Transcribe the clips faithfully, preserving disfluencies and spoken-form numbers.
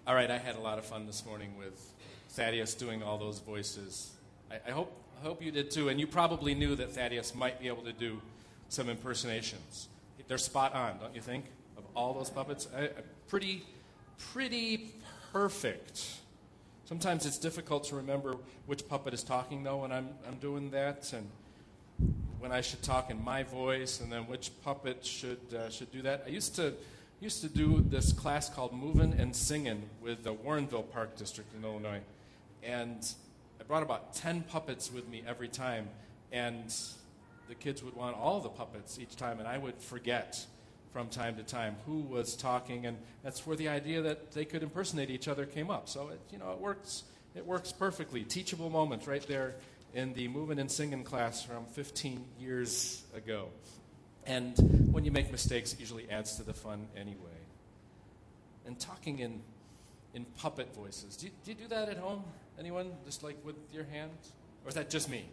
All right, I had a lot of fun this morning with Thaddeus doing all those voices. I, I hope I hope you did too, and you probably knew that Thaddeus might be able to do some impersonations. They're spot on, don't you think, of all those puppets? I, I, pretty, pretty perfect. Sometimes it's difficult to remember which puppet is talking, though, when I'm I'm doing that, and when I should talk in my voice, and then which puppet should uh, should do that. I used to used to do this class called Movin' and Singin' with the Warrenville Park District in Illinois, and I brought about ten puppets with me every time, and the kids would want all the puppets each time, and I would forget from time to time who was talking, and that's where the idea that they could impersonate each other came up. So it, you know, it works. It works perfectly. Teachable moment right there in the Movin' and Singin' class from fifteen years ago. And when you make mistakes, it usually adds to the fun anyway. And talking in in puppet voices. Do you, do you do that at home? Anyone? Just like with your hands? Or is that just me?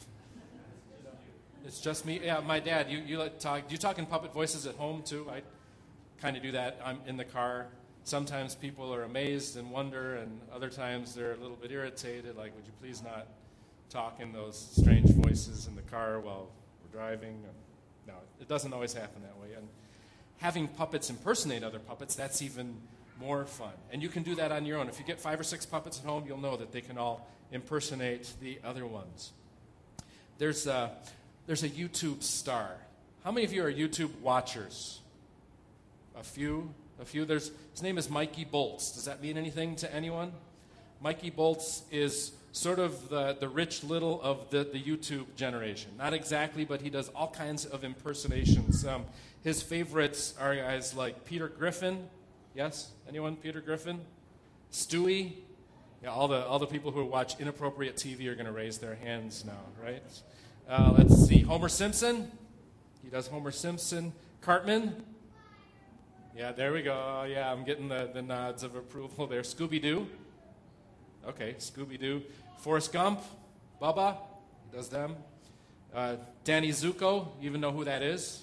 It's just me? Yeah, my dad, you, you like talk, do you talk in puppet voices at home too? I kind of do that. I'm in the car. Sometimes people are amazed and wonder, and other times they're a little bit irritated, like, would you please not talk in those strange voices in the car while we're driving? No, it doesn't always happen that way. And having puppets impersonate other puppets, that's even more fun. And you can do that on your own. If you get five or six puppets at home, you'll know that they can all impersonate the other ones. There's a, there's a YouTube star. How many of you are YouTube watchers? A few? A few? There's, his name is Mikey Bolts. Does that mean anything to anyone? Mikey Bolts is sort of the, the Rich Little of the, the YouTube generation. Not exactly, but he does all kinds of impersonations. Um, his favorites are guys like Peter Griffin. Yes? Anyone? Peter Griffin? Stewie? Yeah, all the all the people who watch inappropriate T V are going to raise their hands now, right? Uh, let's see. Homer Simpson. He does Homer Simpson. Cartman. Yeah, there we go. Yeah, I'm getting the, the nods of approval there. Scooby-Doo. Okay, Scooby-Doo. Forrest Gump. Bubba. He does them. Uh, Danny Zuko. You even know who that is?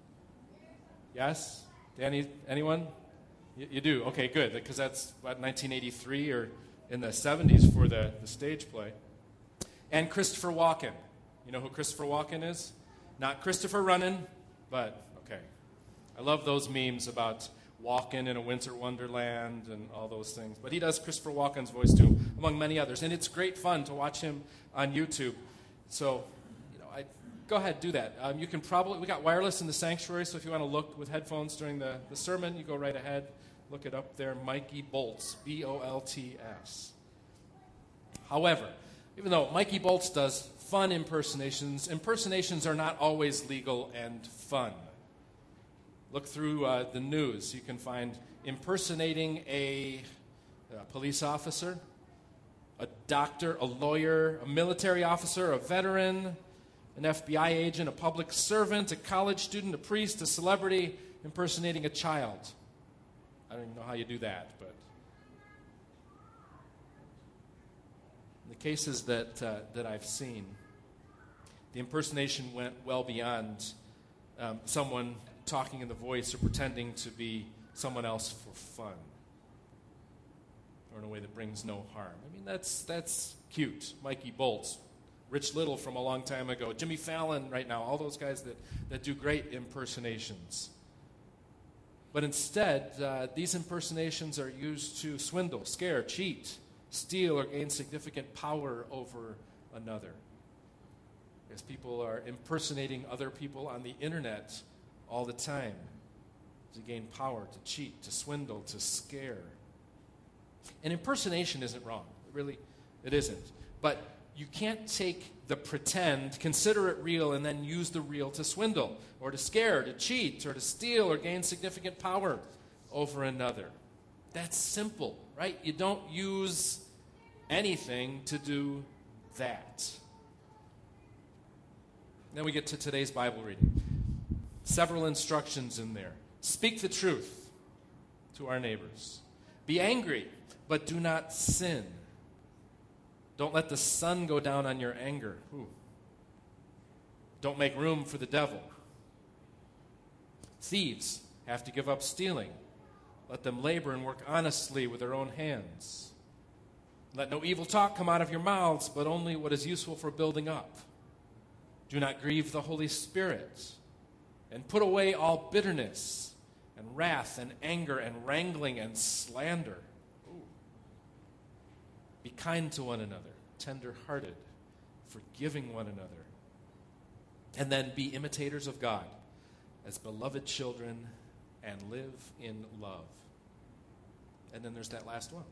Yes? Danny, anyone? You, you do? Okay, good, because that's, what, nineteen eighty-three or in the seventies for the, the stage play. And Christopher Walken. You know who Christopher Walken is? Not Christopher Runnin', but, okay. I love those memes about walking in a winter wonderland and all those things. But he does Christopher Walken's voice too, among many others. And it's great fun to watch him on YouTube. So, you know, I go ahead, do that. Um, you can probably, we got wireless in the sanctuary, so if you want to look with headphones during the, the sermon, you go right ahead. Look it up there, Mikey Bolts, B O L T S. However, even though Mikey Bolts does fun impersonations, impersonations are not always legal and fun. Look through uh, the news. You can find impersonating a, a police officer, a doctor, a lawyer, a military officer, a veteran, an F B I agent, a public servant, a college student, a priest, a celebrity, impersonating a child. I don't even know how you do that, but in the cases that uh, that I've seen, the impersonation went well beyond um, someone talking in the voice or pretending to be someone else for fun or in a way that brings no harm. I mean, that's that's cute. Mikey Bolts, Rich Little from a long time ago, Jimmy Fallon right now, all those guys that, that do great impersonations. But instead, uh, these impersonations are used to swindle, scare, cheat, steal, or gain significant power over another. Because people are impersonating other people on the internet all the time to gain power, to cheat, to swindle, to scare. And impersonation isn't wrong. It really, it isn't. But you can't take the pretend, consider it real, and then use the real to swindle, or to scare, to cheat, or to steal, or gain significant power over another. That's simple, right? You don't use anything to do that. Then we get to today's Bible reading. Several instructions in there. Speak the truth to our neighbors. Be angry, but do not sin. Don't let the sun go down on your anger. Ooh. Don't make room for the devil. Thieves have to give up stealing. Let them labor and work honestly with their own hands. Let no evil talk come out of your mouths, but only what is useful for building up. Do not grieve the Holy Spirit, and put away all bitterness and wrath and anger and wrangling and slander. Ooh. Be kind to one another, tender-hearted, forgiving one another. And then be imitators of God as beloved children and live in love. And then there's that last one.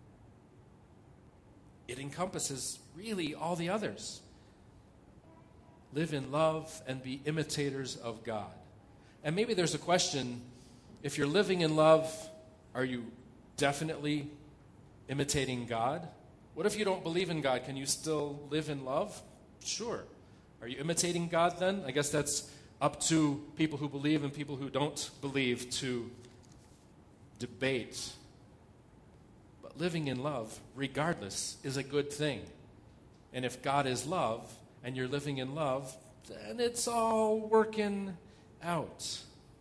It encompasses really all the others. Live in love and be imitators of God. And maybe there's a question, if you're living in love, are you definitely imitating God? What if you don't believe in God? Can you still live in love? Sure. Are you imitating God then? I guess that's up to people who believe and people who don't believe to debate. But living in love, regardless, is a good thing. And if God is love, and you're living in love, then it's all working out.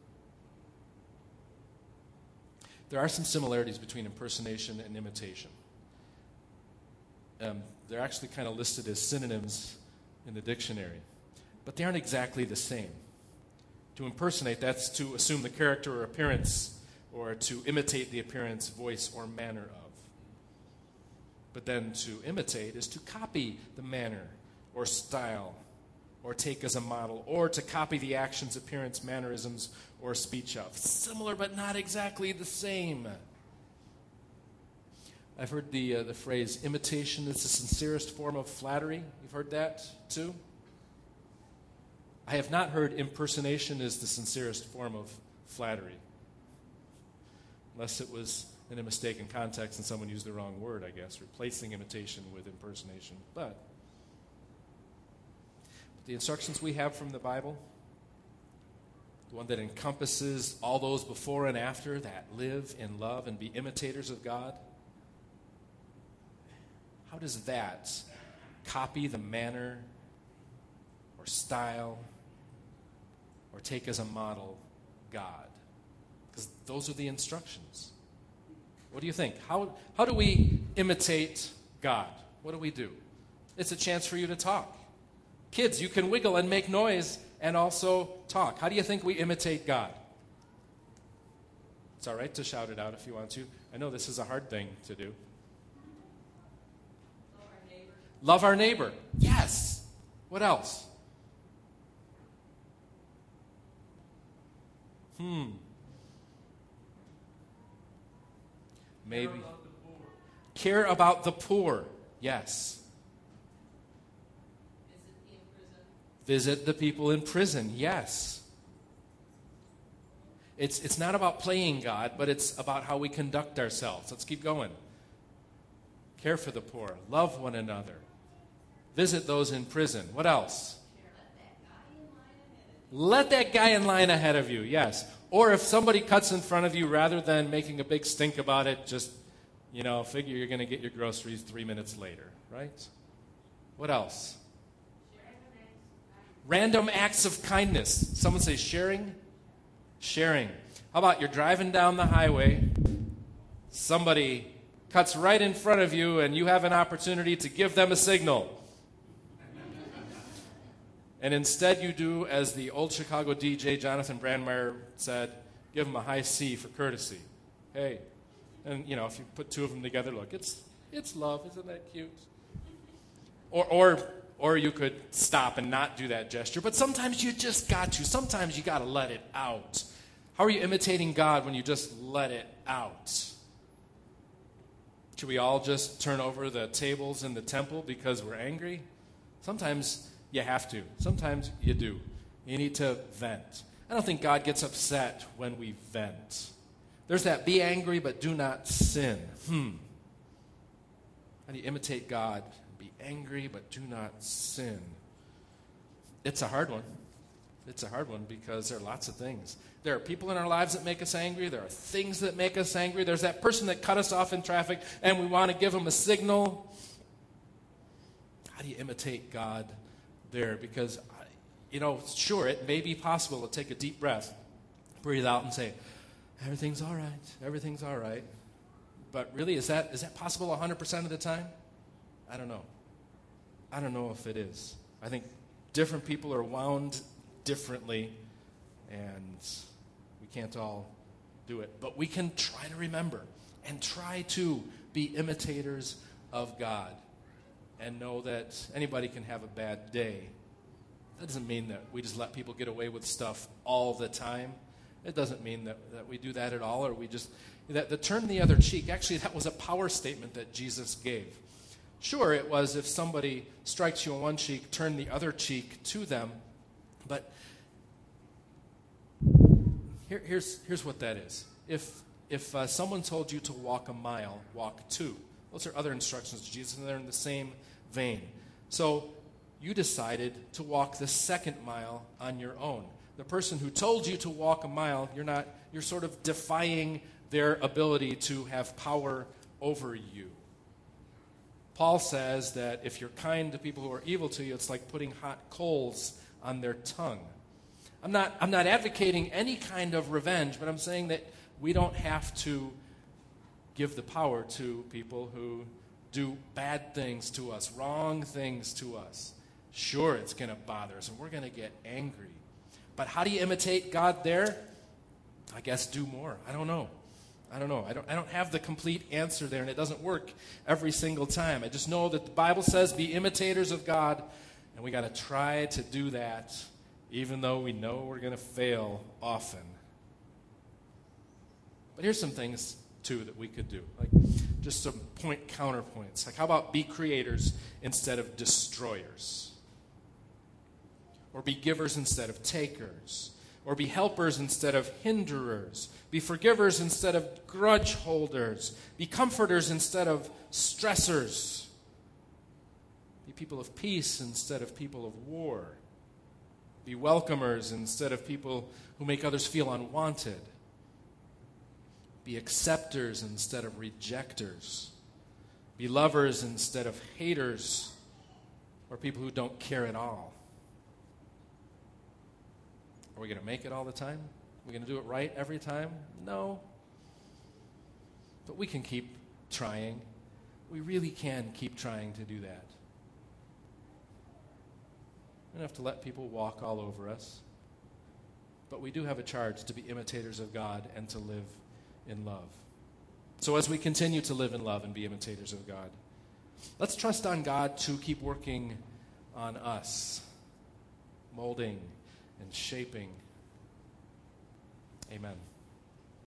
There are some similarities between impersonation and imitation. Um, they're actually kind of listed as synonyms in the dictionary, but they aren't exactly the same. To impersonate, that's to assume the character or appearance, or to imitate the appearance, voice, or manner of. But then to imitate is to copy the manner or style, or take as a model, or to copy the actions, appearance, mannerisms, or speech of. Similar, but not exactly the same. I've heard the uh, the phrase, imitation is the sincerest form of flattery. You've heard that too? I have not heard impersonation is the sincerest form of flattery. Unless it was in a mistaken context and someone used the wrong word, I guess, replacing imitation with impersonation. But the instructions we have from the Bible, the one that encompasses all those before and after that live in love and be imitators of God, how does that copy the manner or style or take as a model God? Because those are the instructions. What do you think? How, how do we imitate God? What do we do? It's a chance for you to talk. Kids, you can wiggle and make noise and also talk. How do you think we imitate God? It's all right to shout it out if you want to. I know this is a hard thing to do. Love our neighbor. Love our neighbor. Yes. What else? Hmm. Maybe. Care about the poor. Care about the poor. Yes. Visit the people in prison, yes. It's, it's not about playing God, but it's about how we conduct ourselves. Let's keep going. Care for the poor. Love one another. Visit those in prison. What else? Let that guy in line ahead of you, yes. Or if somebody cuts in front of you, rather than making a big stink about it, just, you know, figure you're going to get your groceries three minutes later, right? What else? Random acts of kindness. Someone say sharing? Sharing. How about you're driving down the highway, somebody cuts right in front of you, and you have an opportunity to give them a signal. And instead you do as the old Chicago D J Jonathan Brandmeier said, give them a high C for courtesy. Hey. And, you know, if you put two of them together, look, it's it's love. Isn't that cute? Or or... Or you could stop and not do that gesture. But sometimes you just got to. Sometimes you got to let it out. How are you imitating God when you just let it out? Should we all just turn over the tables in the temple because we're angry? Sometimes you have to. Sometimes you do. You need to vent. I don't think God gets upset when we vent. There's that be angry but do not sin. Hmm. How do you imitate God? Be angry, but do not sin. It's a hard one. It's a hard one because there are lots of things. There are people in our lives that make us angry. There are things that make us angry. There's that person that cut us off in traffic, and we want to give them a signal. How do you imitate God there? Because, you know, sure, it may be possible to take a deep breath, breathe out, and say, everything's all right, everything's all right. But really, is that is that possible one hundred percent of the time? I don't know. I don't know if it is. I think different people are wound differently, and we can't all do it. But we can try to remember and try to be imitators of God and know that anybody can have a bad day. That doesn't mean that we just let people get away with stuff all the time. It doesn't mean that, that we do that at all, or we just, that the turn the other cheek, actually that was a power statement that Jesus gave. Sure, it was if somebody strikes you on one cheek, turn the other cheek to them, but here, here's, here's what that is. If, if uh, someone told you to walk a mile, walk two. Those are other instructions to Jesus, and they're in the same vein. So you decided to walk the second mile on your own. The person who told you to walk a mile, you're not, you're sort of defying their ability to have power over you. Paul says that if you're kind to people who are evil to you, it's like putting hot coals on their tongue. I'm not, I'm not advocating any kind of revenge, but I'm saying that we don't have to give the power to people who do bad things to us, wrong things to us. Sure, it's going to bother us, and we're going to get angry. But how do you imitate God there? I guess do more. I don't know. I don't know. I don't, I don't have the complete answer there, and it doesn't work every single time. I just know that the Bible says be imitators of God, and we got to try to do that, even though we know we're going to fail often. But here's some things, too, that we could do. Like just some point counterpoints. Like how about be creators instead of destroyers? Or be givers instead of takers. Or be helpers instead of hinderers. Be forgivers instead of grudge holders. Be comforters instead of stressors. Be people of peace instead of people of war. Be welcomers instead of people who make others feel unwanted. Be acceptors instead of rejectors. Be lovers instead of haters, or people who don't care at all. Are we going to make it all the time? Are we going to do it right every time? No. But we can keep trying. We really can keep trying to do that. We don't have to let people walk all over us. But we do have a charge to be imitators of God and to live in love. So as we continue to live in love and be imitators of God, let's trust on God to keep working on us, molding and shaping. Amen.